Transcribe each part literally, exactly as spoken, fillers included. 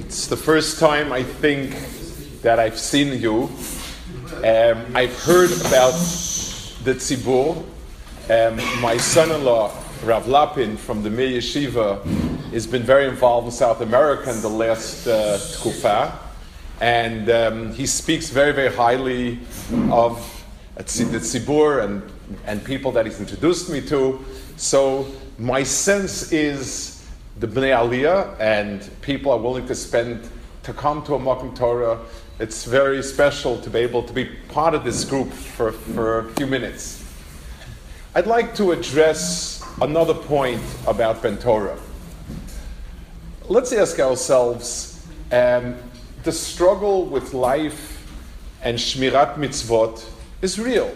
It's the first time, I think, that I've seen you. Um, I've heard about the Tzibur. Um, my son-in-law, Rav Lapin from the Meir Yeshiva, has been very involved in South America in the last uh, tkufa. And um, he speaks very, very highly of the Tzibur and, and people that he's introduced me to. So my sense is the Bnei Aliyah and people are willing to spend, to come to a Makom Torah. It's very special to be able to be part of this group for, for a few minutes. I'd like to address another point about Ben Torah. Let's ask ourselves, um, the struggle with life and Shmirat Mitzvot is real.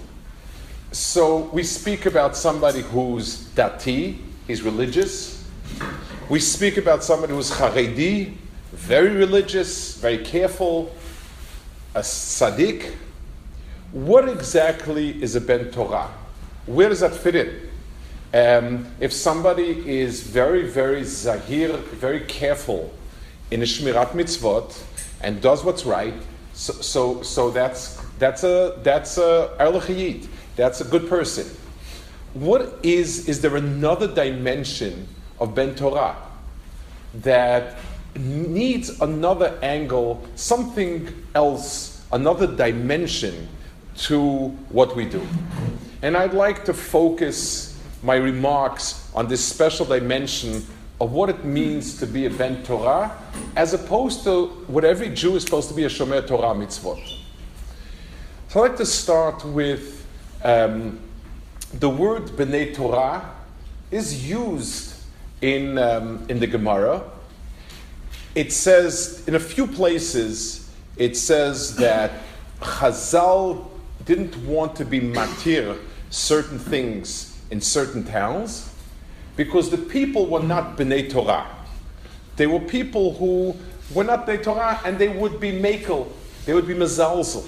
So we speak about somebody who's dati, he's religious. We speak about somebody who's Haredi, very religious, very careful, a tzaddik. What exactly is a Ben Torah? Where does that fit in? Um, if somebody is very, very zahir, very careful in a shmirat mitzvot and does what's right, so so, so that's that's a that's a erlich hayid. That's a good person. What is is there another dimension of Ben Torah that needs another angle, something else, another dimension to what we do? And I'd like to focus my remarks on this special dimension of what it means to be a Ben Torah, as opposed to what every Jew is supposed to be, a Shomer Torah mitzvot. So I'd like to start with um, the word Bnei Torah is used in um, in the Gemara. It says, in a few places, it says that Chazal didn't want to be matir certain things in certain towns because the people were not Bnei Torah. They were people who were not Bnei Torah, and they would be mekel, they would be mezalzel.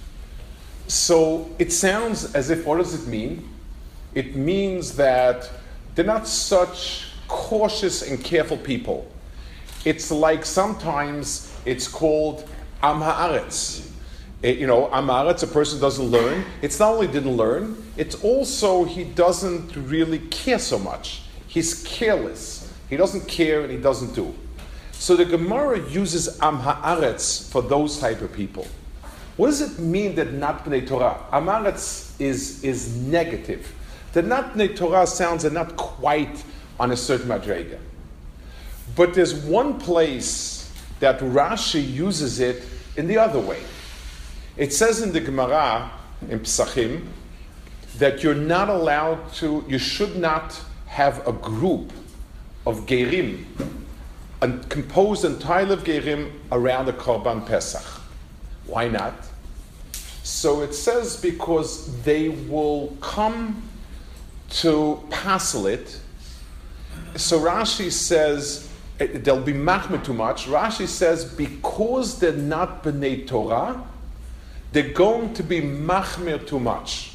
So it sounds as if, what does it mean? It means that they're not such cautious and careful people. It's like sometimes it's called Am Haaretz. It, you know, Am Haaretz, a person doesn't learn. It's not only didn't learn, it's also he doesn't really care so much. He's careless. He doesn't care and he doesn't do. So the Gemara uses Am Haaretz for those type of people. What does it mean that not Bnei Torah? Am Haaretz is, is negative. The not Bnei Torah sounds are not quite on a certain madrega. But there's one place that Rashi uses it in the other way. It says in the Gemara, in Pesachim, that you're not allowed to, you should not have a group of Gerim, and composed entirely of Gerim around the Korban Pesach. Why not? So it says because they will come to passel it. So Rashi says they'll be machmer too much. Rashi says because they're not Bnei Torah, they're going to be machmer too much.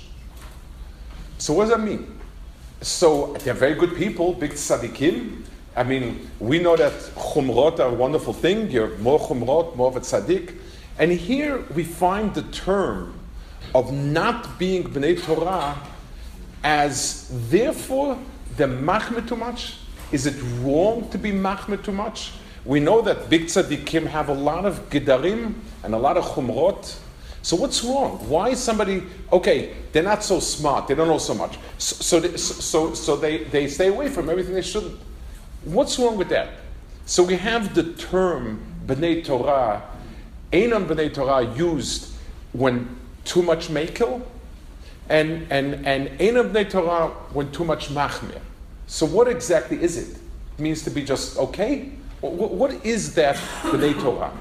So what does that mean? So they're very good people, big tzaddikim. I mean, we know that chumrot are a wonderful thing. You're more chumrot, more of a tzaddik. And here we find the term of not being Bnei Torah as therefore they're machmer too much. Is it wrong to be machmer too much? We know that big tzaddikim have a lot of gedarim and a lot of chumrot. So what's wrong? Why is somebody, okay, they're not so smart, they don't know so much. So, so, they, so, so they, they stay away from everything they shouldn't. What's wrong with that? So we have the term Bnei Torah, Einam Bnei Torah used when too much mekel, and, and, and Einam Bnei Torah when too much machmer. So what exactly is it? It means to be just okay? What, what is that Bnei Torah?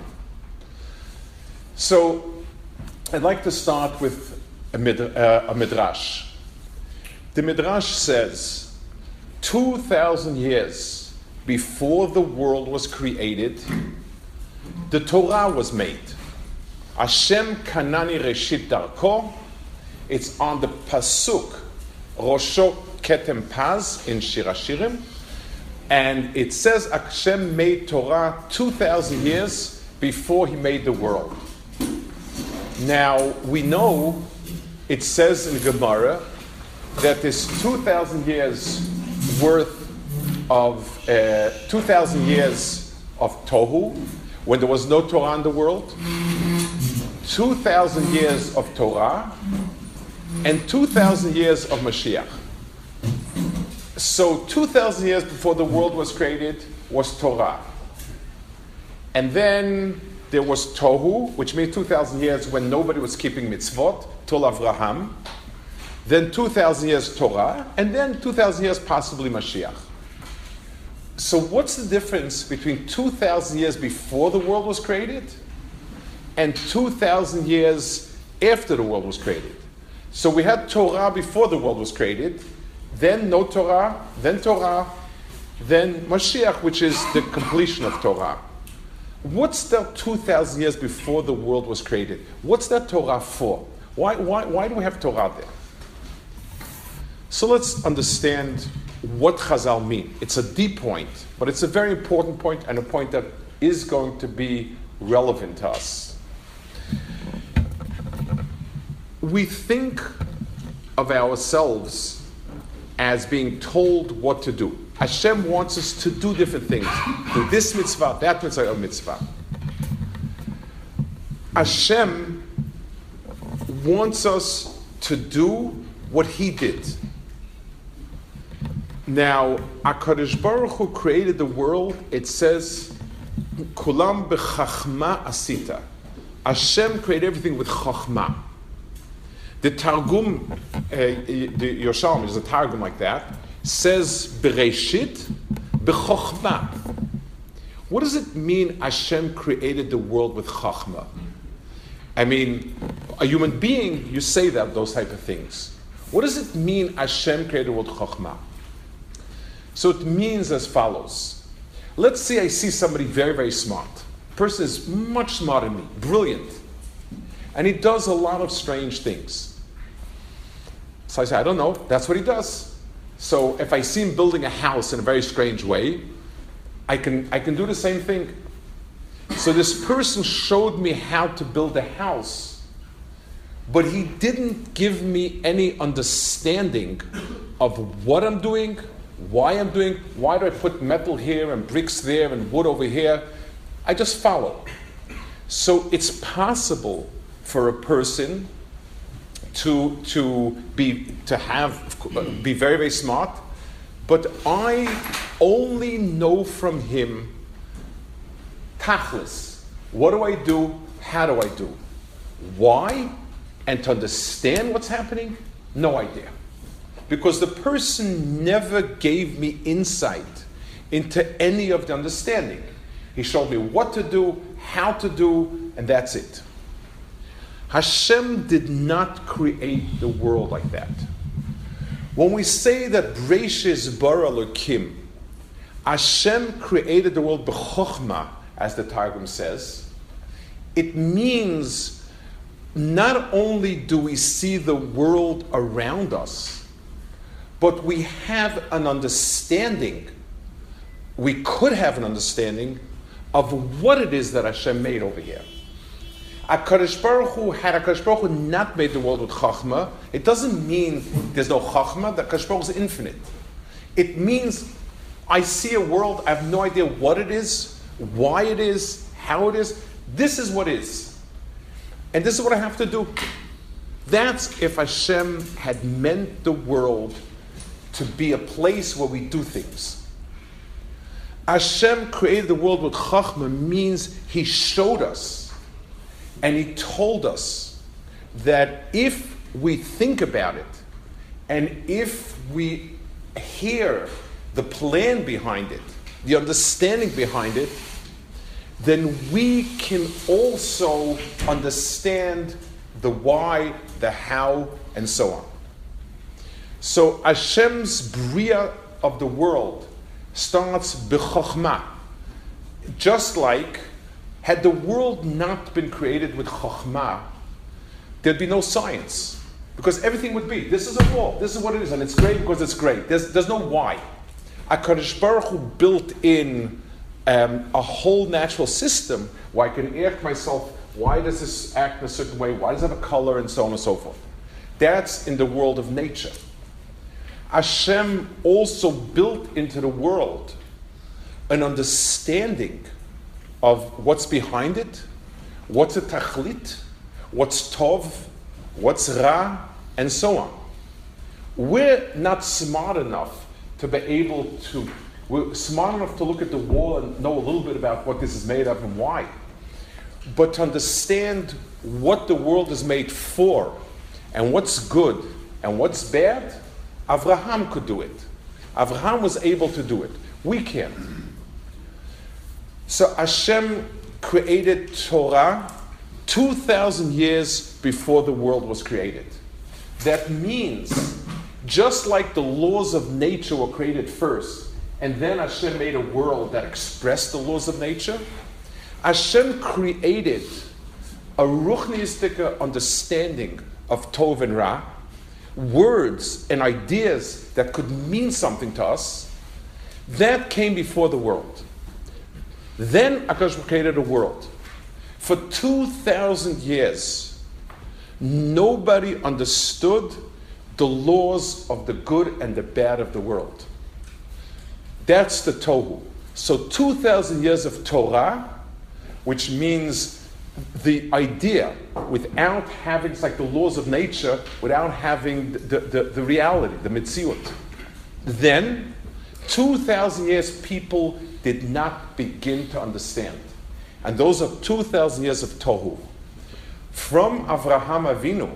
So I'd like to start with a, mid, uh, a midrash. The midrash says, two thousand years before the world was created, the Torah was made. Hashem kanani reshit darko. It's on the pasuk Rosho Ketem Paz in Shir Hashirim. And it says Hashem made Torah two thousand years before he made the world. Now, we know it says in Gemara that there's two thousand years worth of, uh, two thousand years of Tohu, when there was no Torah in the world, two thousand years of Torah, and two thousand years of Mashiach. So two thousand years before the world was created was Torah. And then there was Tohu, which means two thousand years when nobody was keeping mitzvot, till Avraham. Then two thousand years Torah, and then two thousand years possibly Mashiach. So what's the difference between two thousand years before the world was created and two thousand years after the world was created? So we had Torah before the world was created, then no Torah, then Torah, then Mashiach, which is the completion of Torah. What's that two thousand years before the world was created? What's that Torah for? Why, why, why do we have Torah there? So let's understand what Chazal mean. It's a deep point, but it's a very important point and a point that is going to be relevant to us. We think of ourselves as being told what to do. Hashem wants us to do different things. Do this mitzvah, that mitzvah, that mitzvah. Hashem wants us to do what He did. Now, HaKadosh Baruch Hu created the world. It says, Kulam b'chachma asita. Hashem created everything with chachma. The Targum, uh, the Yerushalmi, there's a Targum like that, says Bereshit b'chochma. What does it mean Hashem created the world with chachma? I mean, a human being, you say that, those type of things. What does it mean Hashem created the world with chachma? So it means as follows. Let's say I see somebody very, very smart. The person is much smarter than me, brilliant. And he does a lot of strange things. So I say, I don't know, that's what he does. So if I see him building a house in a very strange way, I can, I can do the same thing. So this person showed me how to build a house, but he didn't give me any understanding of what I'm doing, why I'm doing, why do I put metal here and bricks there and wood over here. I just follow. So it's possible for a person to to be to have be very, very smart, but I only know from him tachlis. What do I do? How do I do? Why? And to understand what's happening? No idea. Because the person never gave me insight into any of the understanding. He showed me what to do, how to do, and that's it. Hashem did not create the world like that. When we say that Breishis bara Elokim, Hashem created the world b'chokhmah, as the Targum says, it means not only do we see the world around us, but we have an understanding, we could have an understanding of what it is that Hashem made over here. HaKadosh Baruch Hu, had HaKadosh Baruch Hu not made the world with Chachma, it doesn't mean there's no Chachma, that HaKadosh Baruch Hu is infinite. It means I see a world, I have no idea what it is, why it is, how it is. This is what is. And this is what I have to do. That's if Hashem had meant the world to be a place where we do things. Hashem created the world with Chachma means He showed us and He told us that if we think about it and if we hear the plan behind it, the understanding behind it, then we can also understand the why, the how, and so on. So Hashem's bria of the world starts b'chokhmah. Just like, had the world not been created with chokhmah, there'd be no science. Because everything would be, this is a wall, this is what it is, and it's great because it's great. There's, there's no why. HaKadosh Baruch Hu built in um, a whole natural system where I can ask myself, why does this act in a certain way? Why does it have a color? And so on and so forth. That's in the world of nature. Hashem also built into the world an understanding of what's behind it, what's a tachlit, what's tov, what's ra, and so on. We're not smart enough to be able to, we're smart enough to look at the wall and know a little bit about what this is made of and why. But to understand what the world is made for, and what's good, and what's bad, Avraham could do it. Avraham was able to do it. We can't. So Hashem created Torah two thousand years before the world was created. That means, just like the laws of nature were created first, and then Hashem made a world that expressed the laws of nature, Hashem created a ruchnistic understanding of Tov and Ra, words and ideas that could mean something to us. That came before the world. Then HaKadosh created a world. For two thousand years, nobody understood the laws of the good and the bad of the world. That's the Tohu. So two thousand years of Torah, which means the idea without having, it's like the laws of nature, without having the, the, the reality, the Metziut. Then, two thousand years, people did not begin to understand. And those are two thousand years of Tohu. From Avraham Avinu,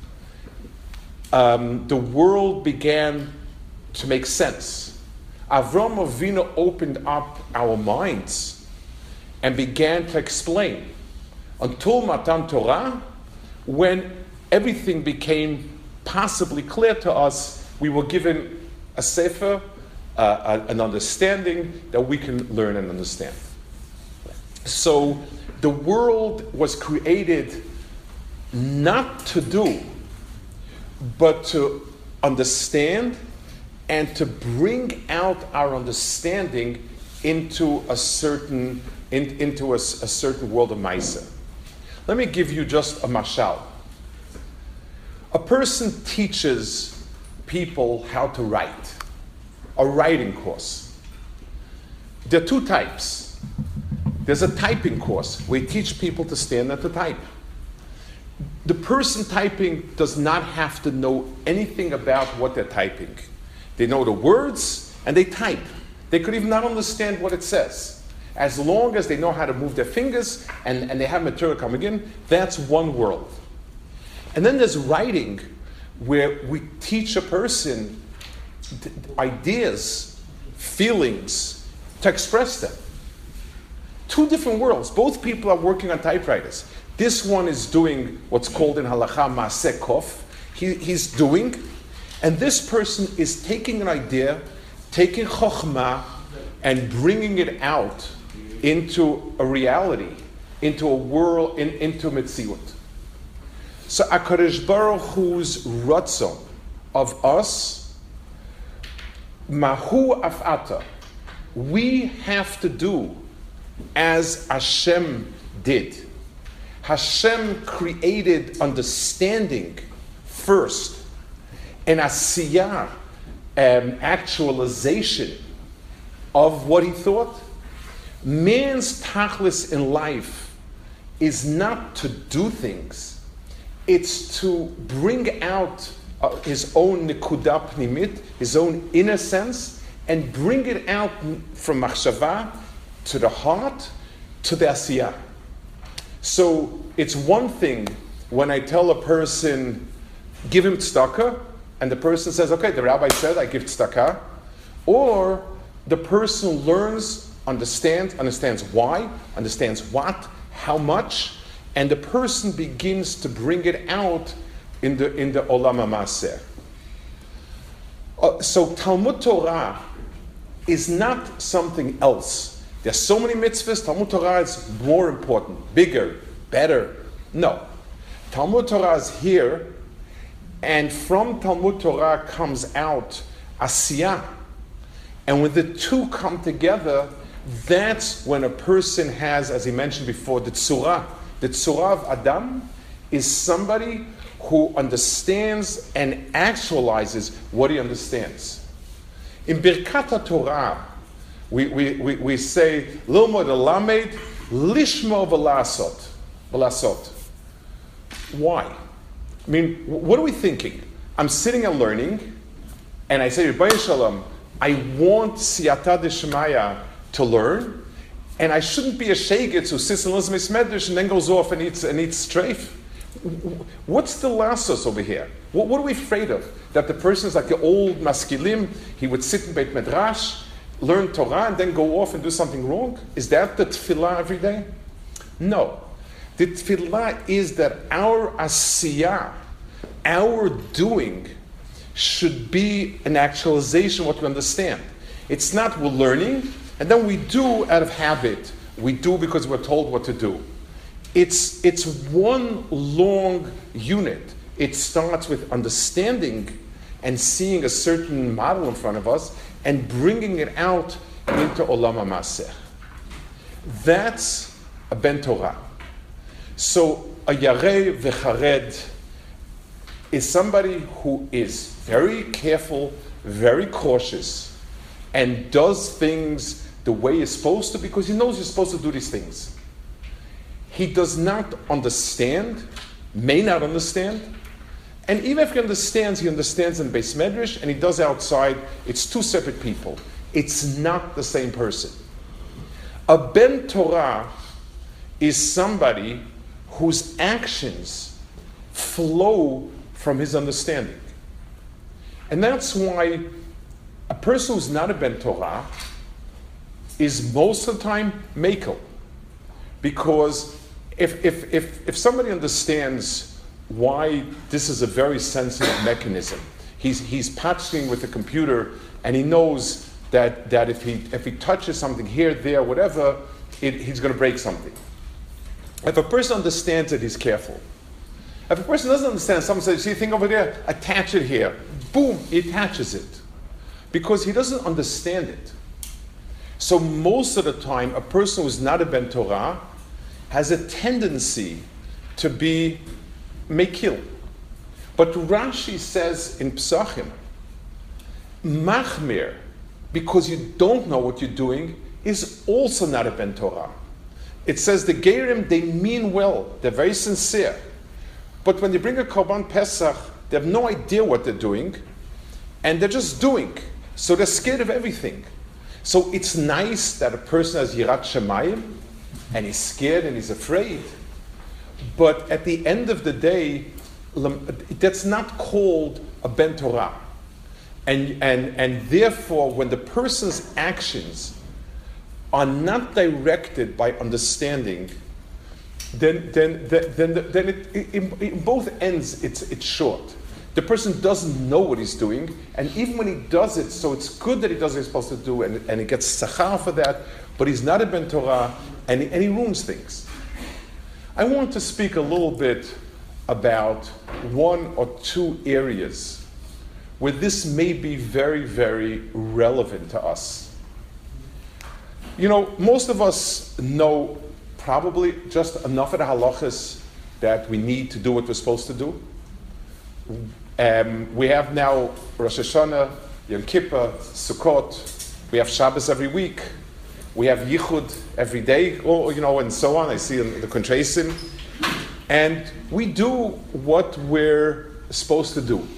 um, the world began to make sense. Avraham Avinu opened up our minds and began to explain. Until Matan Torah, when everything became possibly clear to us, we were given a sefer, uh, an understanding that we can learn and understand. So the world was created not to do, but to understand and to bring out our understanding into a certain in, into a, a certain world of Maisa. Let me give you just a mashal. A person teaches people how to write, a writing course. There are two types. There's a typing course. We teach people to stand and to type. The person typing does not have to know anything about what they're typing. They know the words and they type. They could even not understand what it says. As long as they know how to move their fingers and, and they have material coming in, that's one world. And then there's writing, where we teach a person ideas, feelings, to express them. Two different worlds. Both people are working on typewriters. This one is doing what's called in halacha maaseh kof. He, he's doing, and this person is taking an idea, taking chokhmah, and bringing it out into a reality, into a world, in, into Metziut. So HaKadosh Baruch Hu's ratzon of us, mahu afata, we have to do as Hashem did. Hashem created understanding first, and asiyah, um, actualization of what he thought. Man's tachlis in life is not to do things, it's to bring out uh, his own nekudah pnimit, his own inner sense, and bring it out from machshava to the heart, to the asiyah. So it's one thing when I tell a person, give him tzedakah, and the person says, okay, the rabbi said I give tzedakah, or the person learns, understands, understands why, understands what, how much, and the person begins to bring it out in the in the olam ha'maseh. Uh, so Talmud Torah is not something else. There's so many mitzvahs. Talmud Torah is more important, bigger, better. No, Talmud Torah is here, and from Talmud Torah comes out asiyah. And when the two come together, that's when a person has, as he mentioned before, the tzura. The tzura of Adam is somebody who understands and actualizes what he understands. In Birkat Torah, we, we, we, we say, Lilmod Alamed, Lishmo V'lasot. V'lasot. Why? I mean, what are we thinking? I'm sitting and learning, and I say, Rebbeinu Shalom, I want Siyata Deshmaya to learn, and I shouldn't be a shegitz who sits and listens to Medrash and then goes off and eats and eats strafe. What's the lasos over here? What, what are we afraid of? That the person is like the old maskilim, he would sit in Beit Medrash, learn Torah, and then go off and do something wrong? Is that the tefillah every day? No. The tefillah is that our asiyah, our doing, should be an actualization of what we understand. It's not we're learning, and then we do out of habit. We do because we're told what to do. It's, it's one long unit. It starts with understanding and seeing a certain model in front of us and bringing it out into Olam HaMaseh. That's a Ben Torah. So a Yareh V'chared is somebody who is very careful, very cautious, and does things the way he's supposed to because he knows he's supposed to do these things. He does not understand, may not understand, and even if he understands, he understands in Beis Medrash and he does outside. It's two separate people. It's not the same person. A Ben Torah is somebody whose actions flow from his understanding. And that's why a person who's not a Ben Torah is most of the time makel. Because if, if, if, if somebody understands why this is a very sensitive mechanism, he's, he's patching with the computer and he knows that, that if, he, if he touches something here, there, whatever, it, he's going to break something. If a person understands it, he's careful. If a person doesn't understand, someone says, see a thing over there, attach it here. Boom, he attaches it. Because he doesn't understand it. So most of the time, a person who's not a Ben Torah has a tendency to be mekil. But Rashi says in Psachim, machmir, because you don't know what you're doing, is also not a Ben Torah. It says the Gerim, they mean well, they're very sincere. But when they bring a Korban Pesach, they have no idea what they're doing, and they're just doing. So they're scared of everything. So it's nice that a person has Yirat Shemayim, and he's scared and he's afraid. But at the end of the day, that's not called a Ben Torah. And, and, and therefore, when the person's actions are not directed by understanding, then then then then, then it, in, in both ends it's it's short. The person doesn't know what he's doing, and even when he does it, so it's good that he does what he's supposed to do, and, and he gets tzachar for that, but he's not a Ben Torah, and he, and he ruins things. I want to speak a little bit about one or two areas where this may be very, very relevant to us. You know, most of us know probably just enough of the halachas that we need to do what we're supposed to do. Um, we have now Rosh Hashanah, Yom Kippur, Sukkot. We have Shabbos every week. We have Yichud every day, or, you know, and so on. I see in the Kontrasin. And we do what we're supposed to do.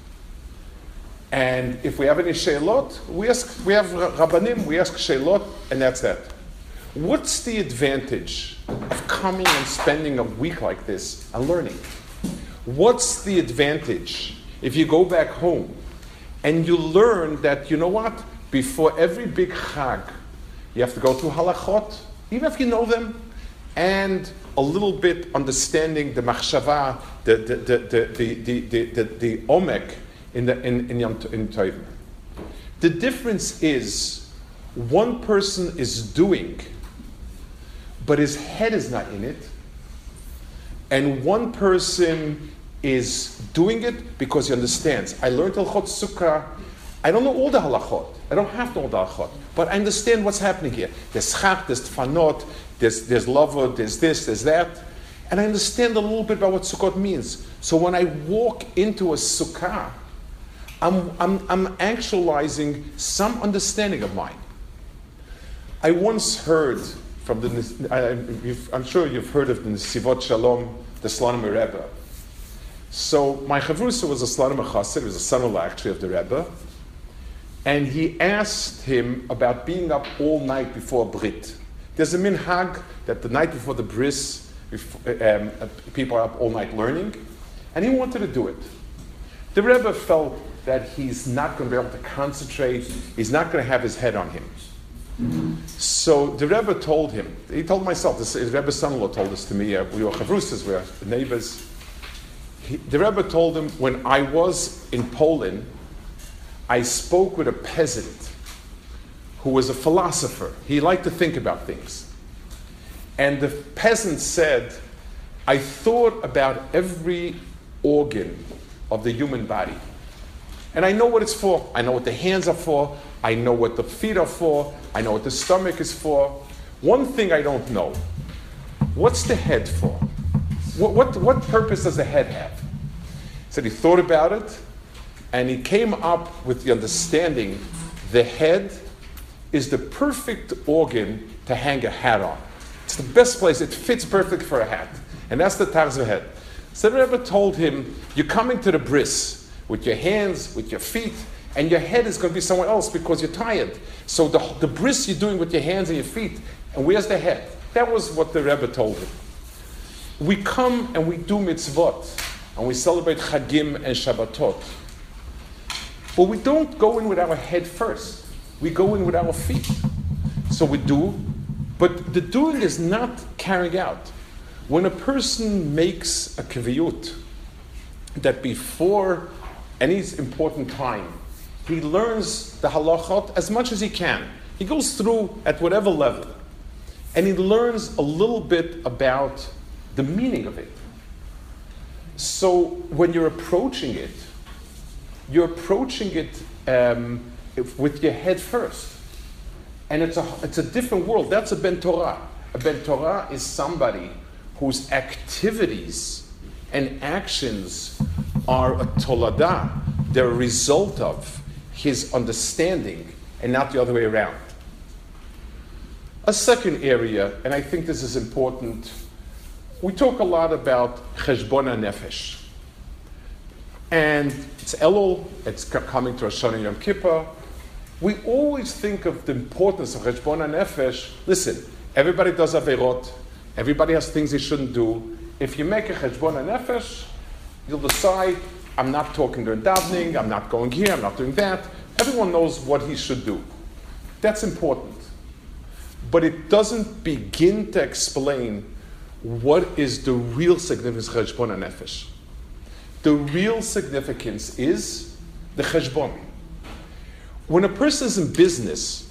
And if we have any sheilot, we ask, we have rabbanim, we ask sheilot, and that's that. What's the advantage of coming and spending a week like this and learning? What's the advantage if you go back home and you learn that, you know what, before every big chag, you have to go through halachot, even if you know them, and a little bit understanding the machshava, the the the the the the, the, the, the omek in the in in Yom in Tovim. The difference is one person is doing, but his head is not in it, and one person is doing it because he understands. I learned Hilchot Sukkah. I don't know all the halachot. I don't have to know all the halachot. But I understand what's happening here. There's chak, there's tfanot, there's, there's lavud, there's this, there's that. And I understand a little bit about what Sukkot means. So when I walk into a sukkah, I'm, I'm, I'm actualizing some understanding of mine. I once heard from the, I, you've, I'm sure you've heard of the Nesivot Shalom, the Slonim Rebbe. So my chavrusa was a Slonim Chassid, he was a son-in-law actually of the Rebbe. And he asked him about being up all night before Brit. There's a minhag that the night before the bris, um, people are up all night learning, and he wanted to do it. The Rebbe felt that he's not going to be able to concentrate, he's not going to have his head on him. So the Rebbe told him, he told myself, this, his Rebbe's son-in-law told this to me, uh, we were chavrusas, we were neighbors. He, the Rebbe told him, when I was in Poland, I spoke with a peasant who was a philosopher. He liked to think about things. And the peasant said, I thought about every organ of the human body. And I know what it's for. I know what the hands are for. I know what the feet are for. I know what the stomach is for. One thing I don't know. What's the head for? What, what, what purpose does the head have? He said he thought about it, and he came up with the understanding the head is the perfect organ to hang a hat on. It's the best place. It fits perfect for a hat. And that's the tarz of head. So the Rebbe told him, you're coming to the bris with your hands, with your feet, and your head is going to be somewhere else because you're tired. So the, the bris you're doing with your hands and your feet, and where's the head? That was what the Rebbe told him. We come and we do mitzvot, and we celebrate Chagim and Shabbatot. But we don't go in with our head first. We go in with our feet. So we do, but the doing is not carrying out. When a person makes a kaviyut, that before any important time, he learns the halachot as much as he can. He goes through at whatever level, and he learns a little bit about the meaning of it. So when you're approaching it, you're approaching it um, with your head first. And it's a, it's a different world. That's a Ben Torah. A Ben Torah is somebody whose activities and actions are a tolada. They're a result of his understanding and not the other way around. A second area, and I think this is important, we talk a lot about cheshbon nefesh. And it's Elul, it's coming to Rosh Hashanah Yom Kippur. We always think of the importance of cheshbon nefesh. Listen, everybody does averot, everybody has things they shouldn't do. If you make a cheshbon nefesh, you'll decide, I'm not talking during davening, I'm not going here, I'm not doing that. Everyone knows what he should do. That's important. But it doesn't begin to explain what is the real significance of cheshbon nefesh. The real significance is the cheshbon. When a person is in business,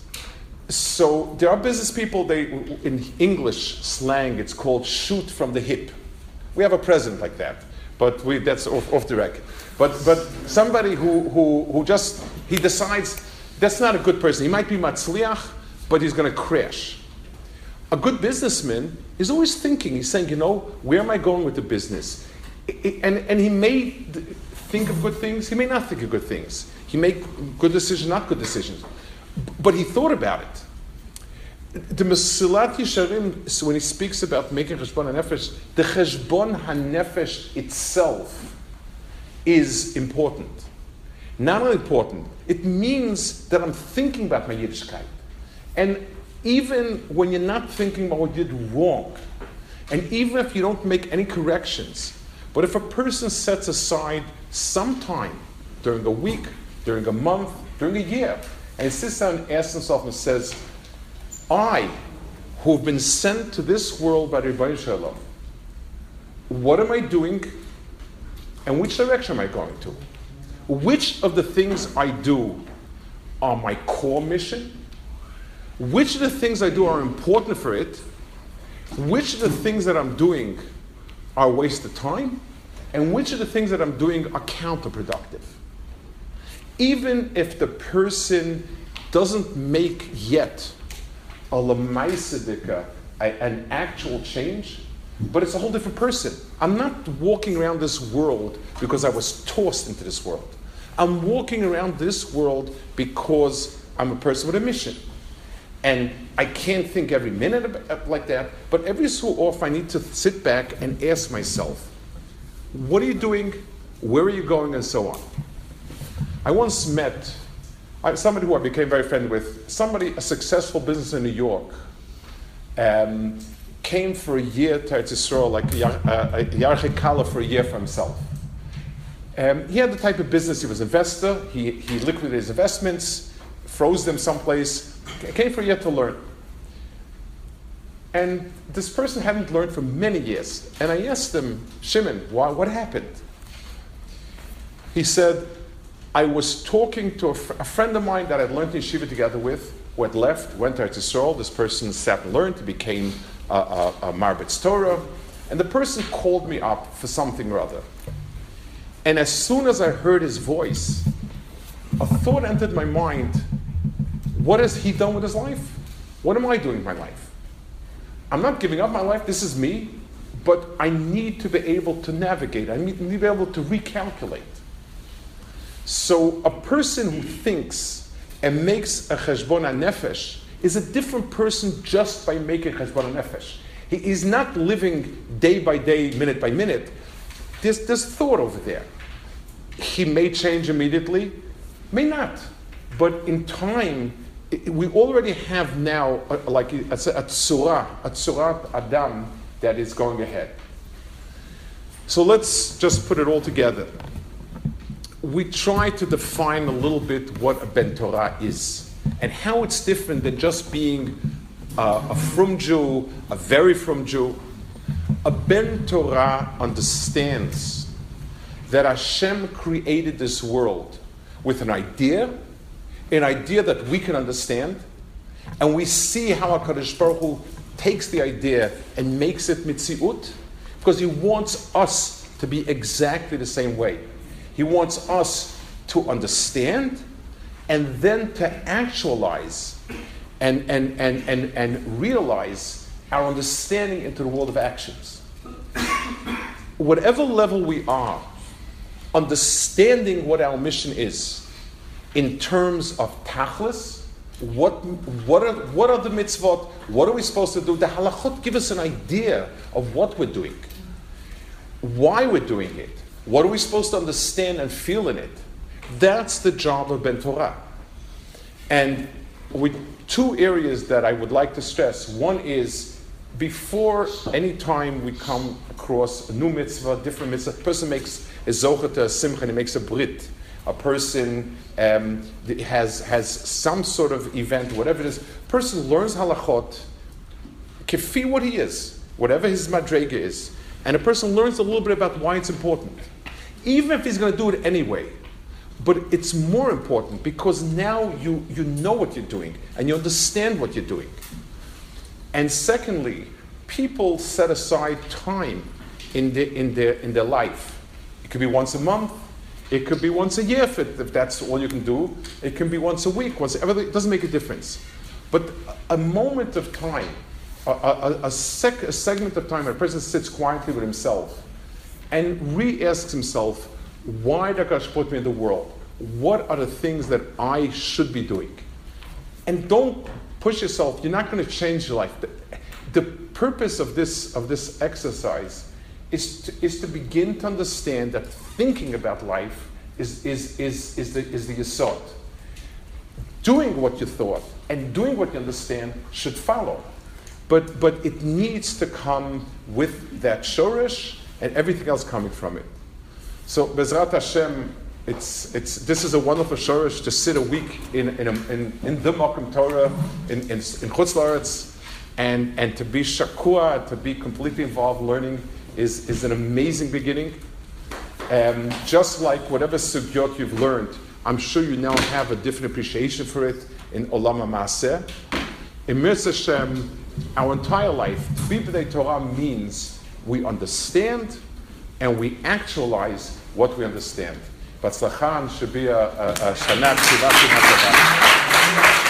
so there are business people, they, in English slang, it's called shoot from the hip. We have a president like that, but we, that's off, off the record. But but somebody who, who, who just, he decides, that's not a good person. He might be matzliach, but he's going to crash. A good businessman is always thinking, he's saying, you know, where am I going with the business? And, and he may think of good things, he may not think of good things. He may good decisions, not good decisions. But he thought about it. The Mesilat Yesharim, when he speaks about making cheshbon hanefesh, the cheshbon hanefesh itself is important. Not only important, it means that I'm thinking about my Yiddishkeit. And even when you're not thinking about what you did wrong, and even if you don't make any corrections, but if a person sets aside some time during a week, during a month, during a year, and sits down and asks himself and says, I, who have been sent to this world by the Rebbeinu Shalom, what am I doing and which direction am I going to? Which of the things I do are my core mission? Which of the things I do are important for it? Which of the things that I'm doing are a waste of time? And which of the things that I'm doing are counterproductive? even if the person doesn't make yet a lamaisadika, an actual change, but it's a whole different person. I'm not walking around this world because I was tossed into this world. I'm walking around this world because I'm a person with a mission. And I can't think every minute like that, but every so often I need to sit back and ask myself, what are you doing? Where are you going? And so on. I once met somebody who I became very friendly with, somebody, a successful business in New York, um, came for a year to Eretz Yisrael, like a Yarchei Kala for a year for himself. Um, he had the type of business, he was an investor, he, he liquidated his investments, froze them someplace, came for a year to learn. And this person hadn't learned for many years. And I asked him, Shimon, why, what happened? He said, I was talking to a, fr- a friend of mine that I'd learned in Yeshiva together with, who had left, went to Eretz Yisrael. This person sat and learned, he became a, a, a Marbitz Torah. And the person called me up for something or other. And as soon as I heard his voice, a thought entered my mind, what has he done with his life? What am I doing with my life? I'm not giving up my life, this is me, but I need to be able to navigate. I need, need to be able to recalculate. So a person who thinks and makes a cheshbon nefesh is a different person just by making cheshbon nefesh. He is not living day by day, minute by minute. There's, there's thought over there. He may change immediately, may not. But in time, it, we already have now a, like a, a tzura, a tzurat Adam that is going ahead. So let's just put it all together. We try to define a little bit what a Ben Torah is and how it's different than just being uh, a frum Jew, a very frum Jew. A Ben Torah understands that Hashem created this world with an idea, an idea that we can understand, and we see how HaKadosh Baruch Hu takes the idea and makes it mitziut, because He wants us to be exactly the same way. He wants us to understand and then to actualize and, and, and, and, and realize our understanding into the world of actions. Whatever level we are, understanding what our mission is in terms of tachlis, what, what, are, what are the mitzvot, what are we supposed to do? The halachot give us an idea of what we're doing, why we're doing it, what are we supposed to understand and feel in it. That's the job of Ben Torah. And with two areas that I would like to stress. One is, before any time we come across a new mitzvah, different mitzvah, a person makes a zocher to a simcha, and he makes a brit. A person um, has has some sort of event, whatever it is. A person learns halachot, kefi what he is, whatever his madrega is. And a person learns a little bit about why it's important. Even if he's going to do it anyway. But it's more important because now you, you know what you're doing and you understand what you're doing. And secondly, people set aside time in, the, in, their, in their life. It could be once a month. It could be once a year if, it, if that's all you can do. It can be once a week. Once, it doesn't make a difference. But a moment of time, a, a, a, sec, a segment of time, a person sits quietly with himself and re-asks himself, why did God put me in the world? What are the things that I should be doing? And don't push yourself. You're not going to change your life. The, the purpose of this of this exercise is to, is to begin to understand that thinking about life is is is is the is the yesod. Doing what you thought and doing what you understand should follow, but but it needs to come with that shoresh and everything else coming from it. So Bezrat Hashem, it's it's this is a wonderful shoresh to sit a week in in a, in, in the Makom Torah in in, in Chutz La'aretz, and and to be shakua, to be completely involved learning is is an amazing beginning. Um, just like whatever sugyot you've learned, I'm sure you now have a different appreciation for it in Olam HaMaaseh. In Mirz Hashem, our entire life, Tvi B'nai Torah means we understand and we actualize what we understand. Batzlachan should be a, a, a Shana Ksivati Matzlachan.